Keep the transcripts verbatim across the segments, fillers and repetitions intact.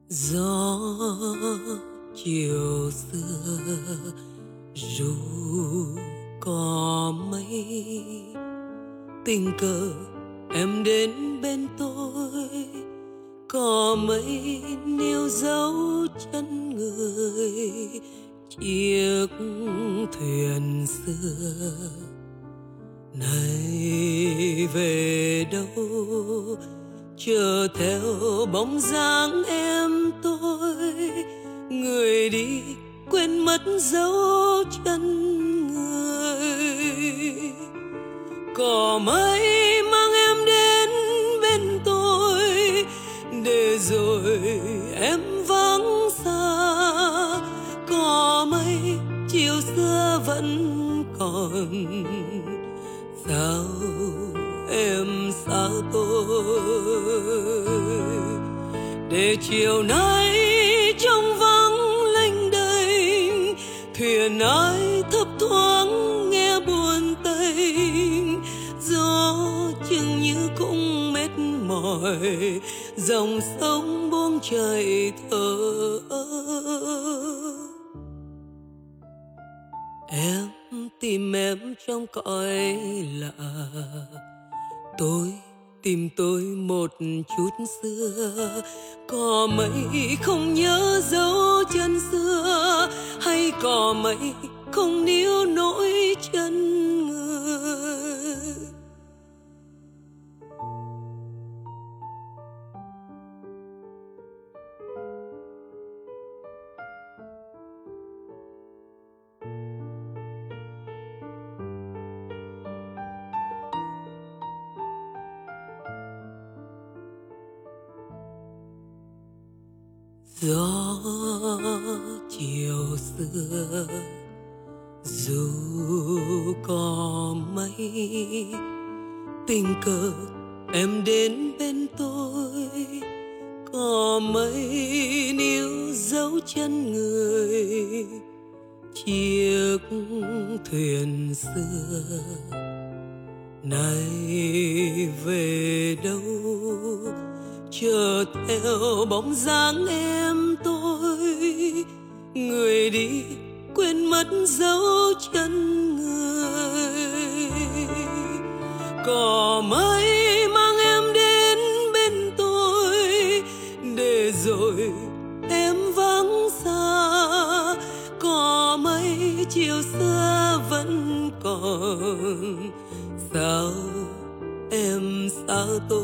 Gió chiều xưa ru có mấy, tình cờ em đến bên tôi, có mấy níu dấu chân người. Chiếc thuyền xưa này về đâu, chờ theo bóng dáng em tôi, người đi quên mất dấu chân người. Có mấy mang em đến bên tôi, để rồi em vắng xa. Có mấy chiều xưa vẫn còn, sao em xa tôi, để chiều nay trong vắng lênh đênh, thuyền ai thấp thoáng nghe buồn tênh. Gió chừng như cũng mệt mỏi, dòng sông buông chảy thở. Em tìm em trong cõi lạ, tôi tìm tôi một chút xưa. Có mấy không nhớ dấu chân xưa, hay có mấy không níu nỗi chân người. Gió chiều xưa dù có mấy, tình cờ em đến bên tôi, có mấy níu dấu chân người. Chiếc thuyền xưa này về đâu, chờ theo bóng dáng em tôi, người đi quên mất dấu chân người. Có mấy mang em đến bên tôi, để rồi em vắng xa. Có mấy chiều xưa vẫn còn, sao em xa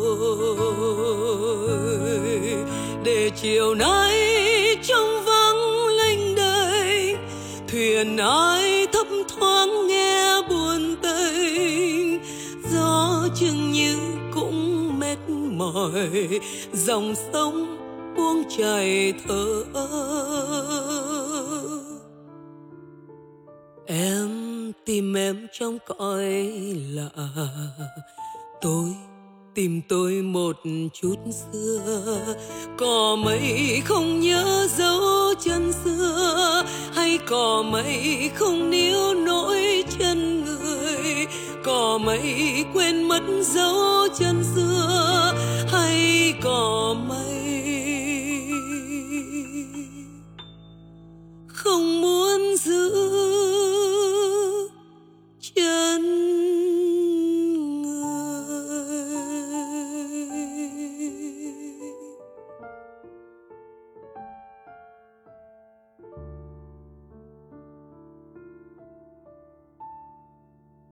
tôi, để chiều nay trong vắng lênh đênh, thuyền ai thấp thoáng nghe buồn tênh. Gió chừng như cũng mệt mỏi, dòng sông buông chảy thở. Em tìm em trong cõi lạ, tôi tìm tôi một chút xưa. Có mấy không nhớ dấu chân xưa, hay có mấy không níu nỗi chân người. Có mấy quên mất dấu chân xưa, hay có mấy